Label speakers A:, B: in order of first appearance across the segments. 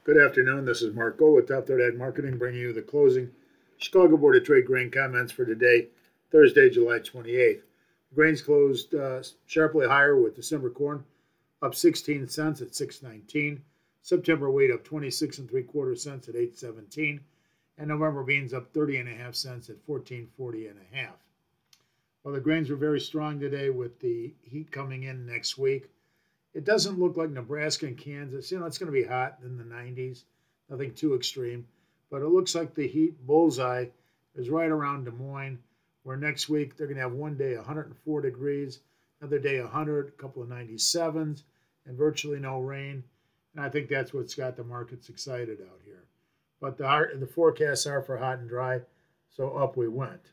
A: Good afternoon. This is Mark Gold with Top Third Ag Marketing, bringing you the closing Chicago Board of Trade grain comments for today, Thursday, July 28th. Grains closed sharply higher with December corn up 16 cents at 6.19, September wheat up 26 and 3/4 cents at 8.17, and November beans up 30 and a half cents at 14.40 and a half. Well, the grains were very strong today with the heat coming in next week. It doesn't look like Nebraska and Kansas. It's going to be hot in the 90s, nothing too extreme. But it looks like the heat bullseye is right around Des Moines, where next week they're going to have one day 104 degrees, another day 100, a couple of 97s, and virtually no rain. And I think that's what's got the markets excited out here. But the forecasts are for hot and dry, so up we went.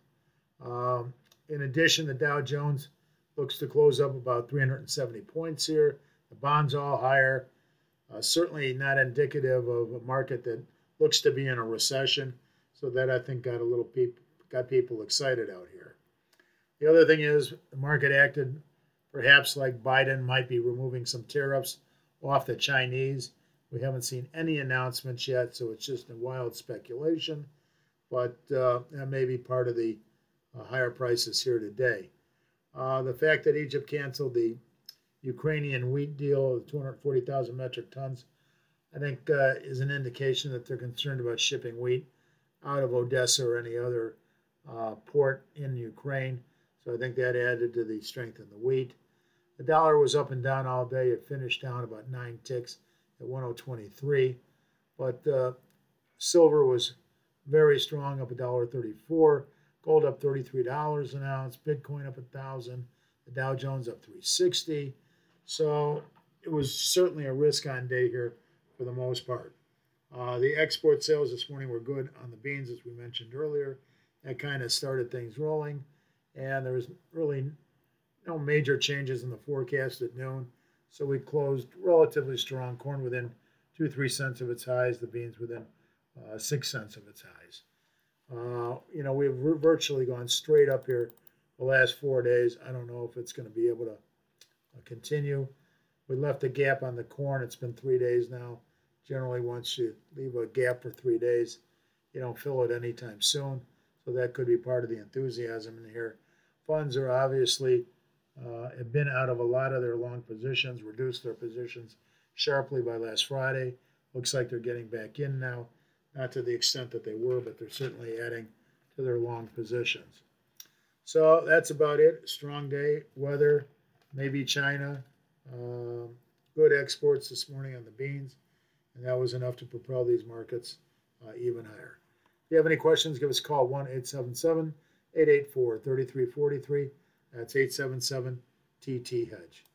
A: In addition, the Dow Jones looks to close up about 370 points here. The bonds all higher. Certainly not indicative of a market that looks to be in a recession. So that I think got people excited out here. The other thing is the market acted perhaps like Biden might be removing some tariffs off the Chinese. We haven't seen any announcements yet, so it's just a wild speculation. But that may be part of the higher prices here today. The fact that Egypt canceled the Ukrainian wheat deal of 240,000 metric tons, I think is an indication that they're concerned about shipping wheat out of Odessa or any other port in Ukraine. So I think that added to the strength in the wheat. The dollar was up and down all day. It finished down about 9 ticks at 1.023. But silver was very strong, up $1.34. Gold up $33 an ounce. Bitcoin up 1,000. The Dow Jones up 360. So it was certainly a risk-on day here for the most part. The export sales this morning were good on the beans, as we mentioned earlier. That kind of started things rolling. And there was really no major changes in the forecast at noon. So we closed relatively strong. Corn within 2-3 cents of its highs. The beans within 6 cents of its highs. We've virtually gone straight up here the last 4 days. I don't know if it's going to be able to continue. We left a gap on the corn. It's been 3 days now. Generally, once you leave a gap for 3 days, you don't fill it anytime soon. So that could be part of the enthusiasm in here. Funds are obviously have been out of a lot of their long positions, reduced their positions sharply by last Friday. Looks like they're getting back in now. Not to the extent that they were, but they're certainly adding to their long positions. So that's about it. Strong day, weather, maybe China. Good exports this morning on the beans, and that was enough to propel these markets even higher. If you have any questions, give us a call, 1-877-884-3343. That's 877-TT-HEDGE.